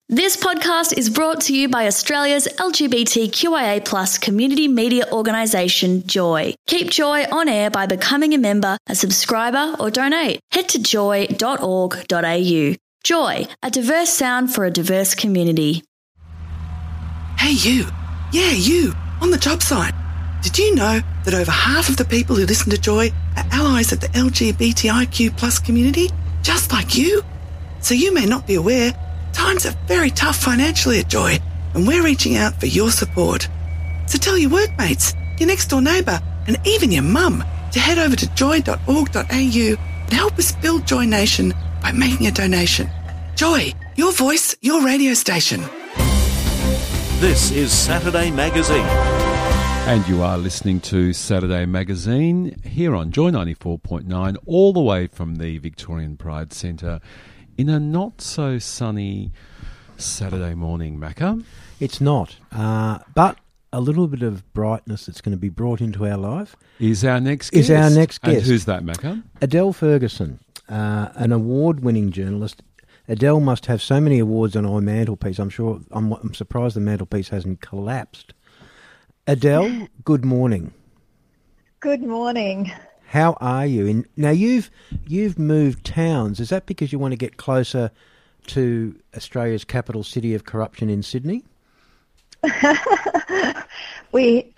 This podcast is brought to you by Australia's LGBTQIA+ community media organisation, Joy. Keep Joy on air by becoming a member, a subscriber or donate. Head to joy.org.au. Joy, a diverse sound for a diverse community. Hey you! Yeah, you! On the job site. Did you know that over half of the people who listen to Joy are allies of the LGBTIQ+ community, just like you? So you may not be aware, times are very tough financially at Joy, and we're reaching out for your support. So tell your workmates, your next door neighbour, and even your mum to head over to joy.org.au and help us build Joy Nation by making a donation. Joy, your voice, your radio station. This is Saturday Magazine. And you are listening to Saturday Magazine here on Joy 94.9, all the way from the Victorian Pride Centre in a not-so-sunny Saturday morning, Macca. It's not, but a little bit of brightness that's going to be brought into our life. Is our next guest. And who's that, Macca? Adele Ferguson, an award-winning journalist. Adele must have so many awards on our mantelpiece. I'm surprised the mantelpiece hasn't collapsed. Adele, good morning. Good morning. How are you? Now you've moved towns. Is that because you want to get closer to Australia's capital city of corruption in Sydney? We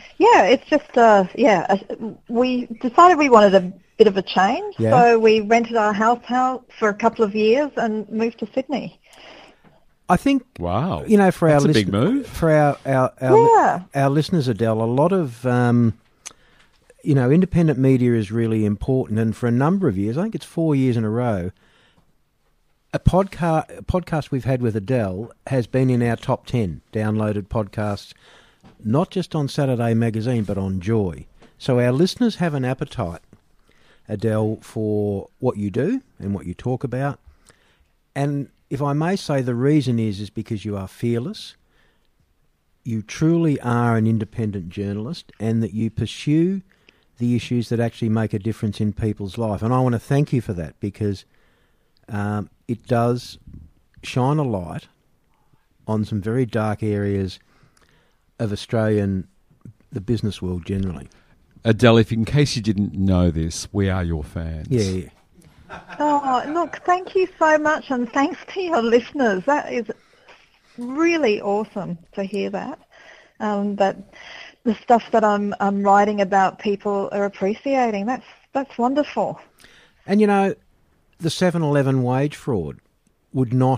decided we wanted a bit of a change, so we rented our house for a couple of years and moved to Sydney. I think, wow, for our big move. For our listeners, Adele, a lot of independent media is really important, and for a number of years, I think it's 4 years in a row, a podcast we've had with Adele has been in our top 10 downloaded podcasts, not just on Saturday Magazine, but on Joy. So our listeners have an appetite, Adele, for what you do and what you talk about. And if I may say, the reason is because you are fearless, you truly are an independent journalist, and that you pursue the issues that actually make a difference in people's life. And I want to thank you for that, because it does shine a light on some very dark areas of the business world generally. Adele, in case you didn't know this, we are your fans. Yeah. Oh, look, thank you so much, and thanks to your listeners. That is really awesome to hear that. That the stuff that I'm writing about, people are appreciating. That's wonderful. And the 7-Eleven wage fraud wouldn't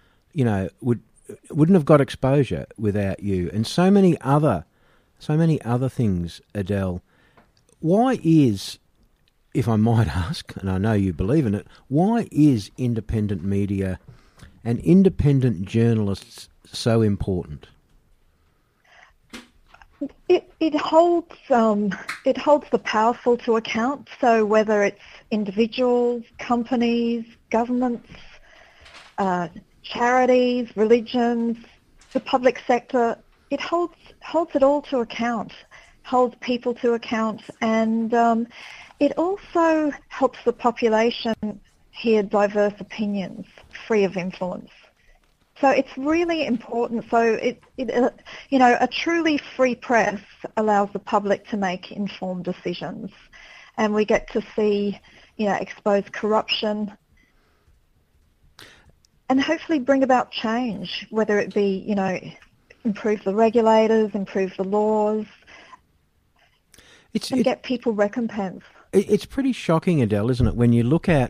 have got exposure without you, and so many other things, Adele. Why is, if I might ask, and I know you believe in it, why is independent media and independent journalists so important? It holds the powerful to account. So whether it's individuals, companies, governments, charities, religions, the public sector, it holds it all to account, holds people to account, and it also helps the population hear diverse opinions, free of influence. So it's really important. So a truly free press allows the public to make informed decisions, and we get to see, expose corruption, and hopefully bring about change, whether it be, improve the regulators, improve the laws, and get people recompense. It's pretty shocking, Adele, isn't it, when you look at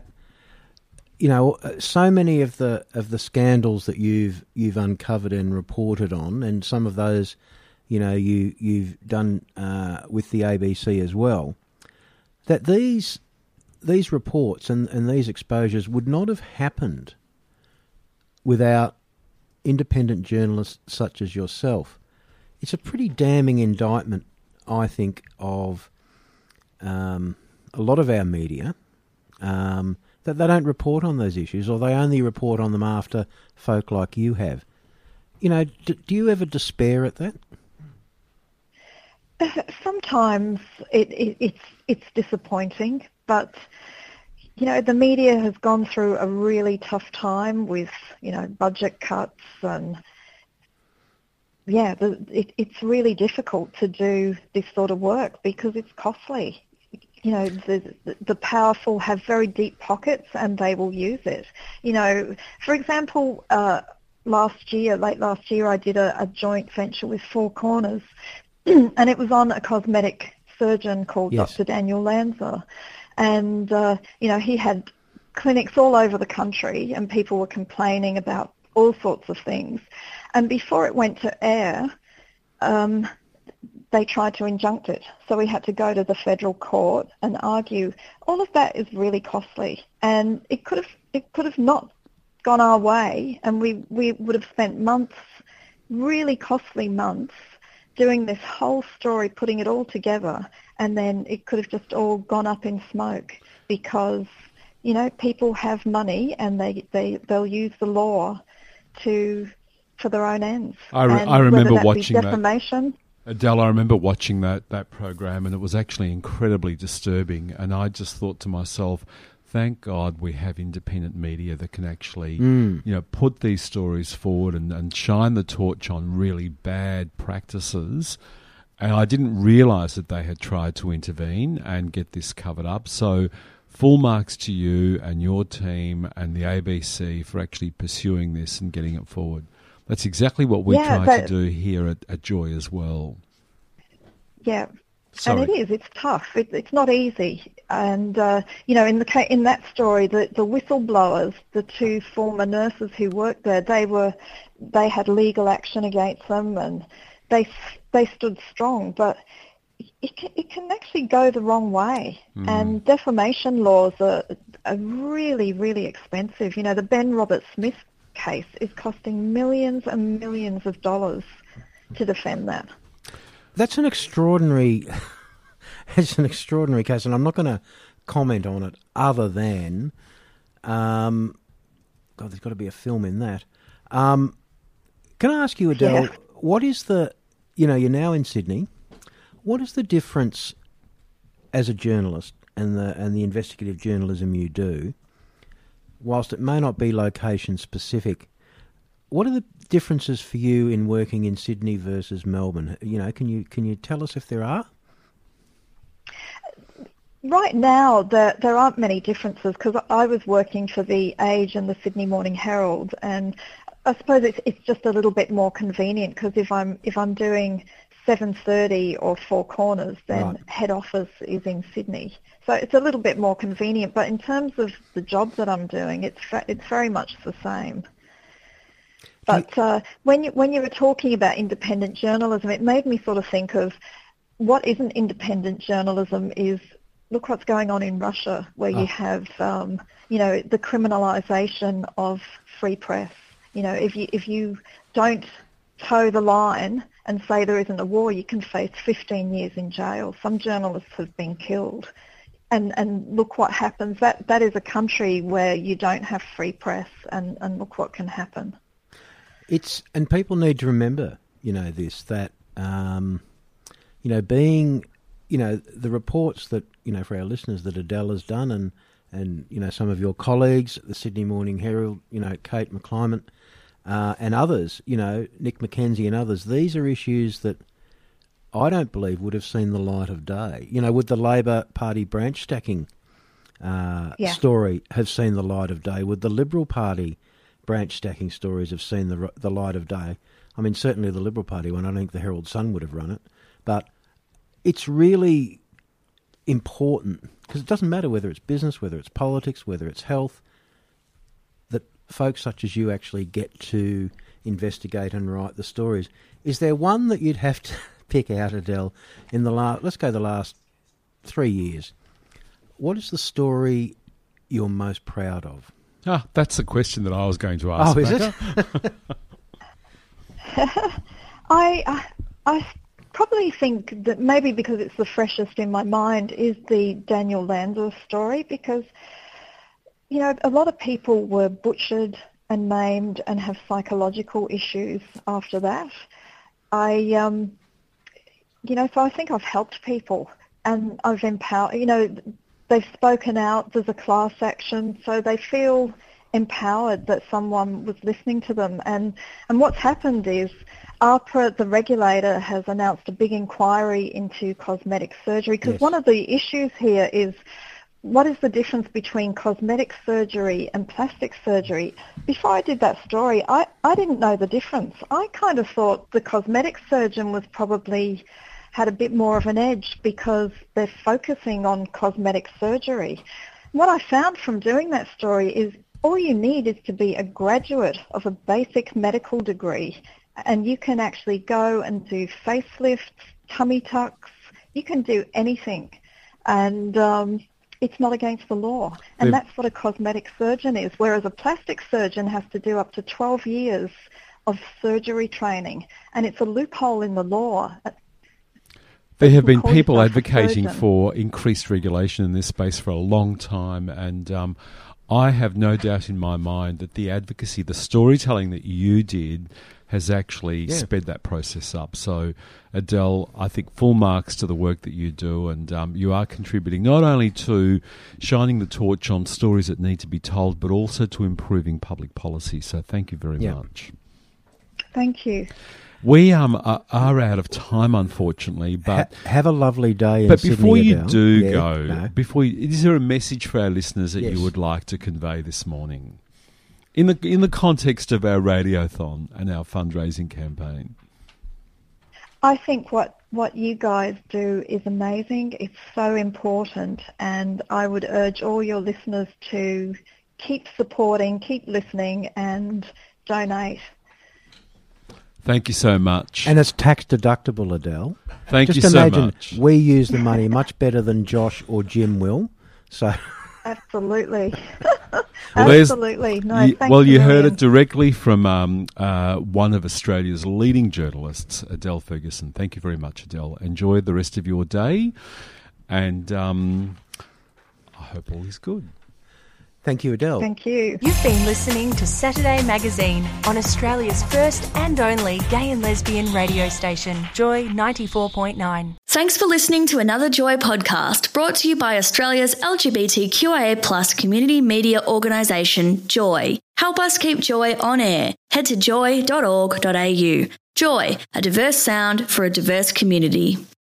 so many of the scandals that you've uncovered and reported on, and some of those, you've done with the ABC as well, that these reports and these exposures would not have happened without independent journalists such as yourself. It's a pretty damning indictment, I think, of a lot of our media, that they don't report on those issues, or they only report on them after folk like you have. Do you ever despair at that? Sometimes it's disappointing, but the media has gone through a really tough time with, budget cuts and, it's really difficult to do this sort of work because it's costly. The powerful have very deep pockets and they will use it. For example, late last year, I did a joint venture with Four Corners, and it was on a cosmetic surgeon called Dr. Daniel Lanza. And, he had clinics all over the country and people were complaining about all sorts of things. And before it went to air, they tried to injunct it. So we had to go to the federal court and argue. All of that is really costly. And it could have not gone our way, and we would have spent months, really costly months, doing this whole story, putting it all together, and then it could have just all gone up in smoke because, people have money and they'll use the law for their own ends. I remember watching defamation. Adele, I remember watching that program, and it was actually incredibly disturbing. And I just thought to myself, thank God we have independent media that can actually, put these stories forward and shine the torch on really bad practices. And I didn't realise that they had tried to intervene and get this covered up. So full marks to you and your team and the ABC for actually pursuing this and getting it forward. That's exactly what we try to do here at Joy as well. Yeah. Sorry. And it is. It's tough. It's not easy. And in that story, the whistleblowers, the two former nurses who worked there, they had legal action against them, and they stood strong. But it can actually go the wrong way. And defamation laws are really, really expensive. The Ben Roberts-Smith case is costing millions and millions of dollars to defend that. That's an extraordinary case, and I'm not going to comment on it other than, God, there's got to be a film in that. Can I ask you, Adele, what is you're now in Sydney, what is the difference as a journalist and the investigative journalism you do, whilst it may not be location specific? What are the differences for you in working in Sydney versus Melbourne? Can you tell us if there are? Right now, there aren't many differences because I was working for The Age and the Sydney Morning Herald, and I suppose it's just a little bit more convenient because if I'm doing 7:30 or Four Corners, then head office is in Sydney. So it's a little bit more convenient. But in terms of the job that I'm doing, it's very much the same. But when you were talking about independent journalism, it made me sort of think of what isn't independent journalism is, look what's going on in Russia, where you have, the criminalisation of free press. If you don't toe the line and say there isn't a war, you can face 15 years in jail. Some journalists have been killed. And look what happens. That is a country where you don't have free press, and look what can happen. And people need to remember, this, that, being, the reports that, for our listeners that Adele has done and some of your colleagues at the Sydney Morning Herald, Kate McClymont and others, Nick McKenzie and others, these are issues that I don't believe would have seen the light of day. Would the Labor Party branch stacking story have seen the light of day? Would the Liberal Party branch stacking stories have seen the light of day? I mean, certainly the Liberal Party one, I don't think the Herald Sun would have run it. But it's really important, because it doesn't matter whether it's business, whether it's politics, whether it's health, that folks such as you actually get to investigate and write the stories. Is there one that you'd have to pick out, Adele, in the last 3 years? What is the story you're most proud of? That's the question that I was going to ask. Oh, is it? I probably think that maybe because it's the freshest in my mind is the Daniel Lanza story, because, a lot of people were butchered and maimed and have psychological issues after that. So I think I've helped people and I've empowered, they've spoken out. There's a class action, so they feel empowered that someone was listening to them. And what's happened is AHPRA, the regulator, has announced a big inquiry into cosmetic surgery, because one of the issues here is, what is the difference between cosmetic surgery and plastic surgery? Before I did that story, I didn't know the difference. I kind of thought the cosmetic surgeon was probably had a bit more of an edge because they're focusing on cosmetic surgery. What I found from doing that story is all you need is to be a graduate of a basic medical degree, and you can actually go and do facelifts, tummy tucks. You can do anything, and it's not against the law. And that's what a cosmetic surgeon is, whereas a plastic surgeon has to do up to 12 years of surgery training, and it's a loophole in the law. There have been people advocating for increased regulation in this space for a long time, and I have no doubt in my mind that the advocacy, the storytelling that you did, has actually sped that process up. So, Adele, I think full marks to the work that you do, and you are contributing not only to shining the torch on stories that need to be told, but also to improving public policy. So thank you very much. Thank you. We are out of time, unfortunately, but have a lovely day in But Sydney, before you Adele. do go, is there a message for our listeners that you would like to convey this morning, in the context of our radiothon and our fundraising campaign? I think what you guys do is amazing. It's so important, and I would urge all your listeners to keep supporting, keep listening, and donate. Thank you so much. And it's tax deductible, Adele. Thank you so much. Just imagine we use the money much better than Josh or Jim will. So absolutely. Well, absolutely. No, you heard it directly from one of Australia's leading journalists, Adele Ferguson. Thank you very much, Adele. Enjoy the rest of your day, and I hope all is good. Thank you, Adele. Thank you. You've been listening to Saturday Magazine on Australia's first and only gay and lesbian radio station, Joy 94.9. Thanks for listening to another Joy podcast brought to you by Australia's LGBTQIA+ community media organisation, Joy. Help us keep Joy on air. Head to joy.org.au. Joy, a diverse sound for a diverse community.